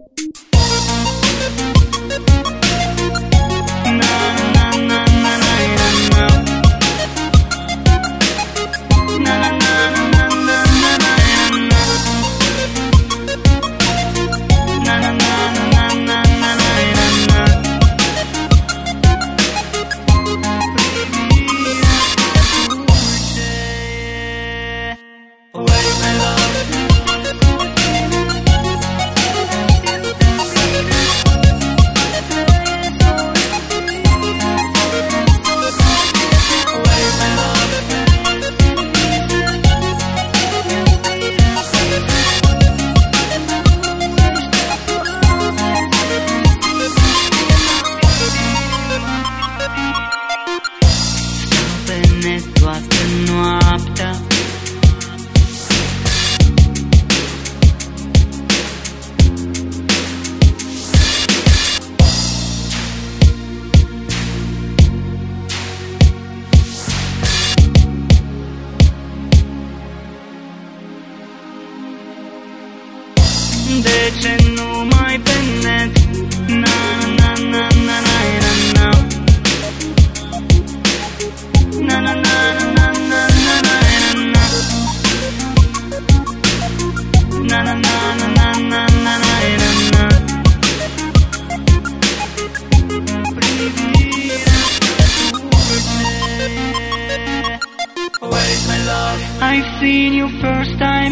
Toată noaptea de ce nu mai pe net? Na na na na na na na na na na na na na na na na. Where is my love? I've seen you first time.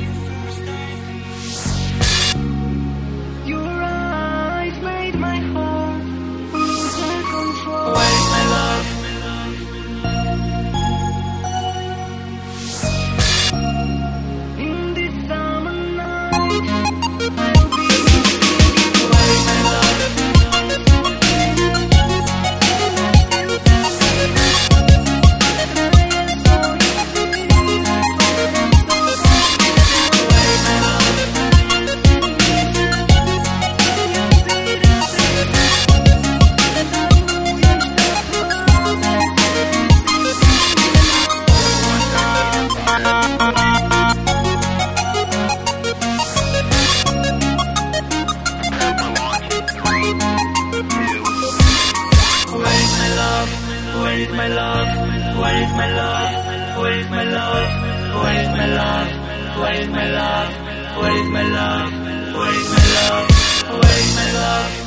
Your eyes made my heart lose my control. Where is my love? In this summer night, I'll be singing. Where is my love? Where is my love? Where is my love? Where is my love? Where is my love? Where is my love? Where is my love? Where is my love? Where is my love?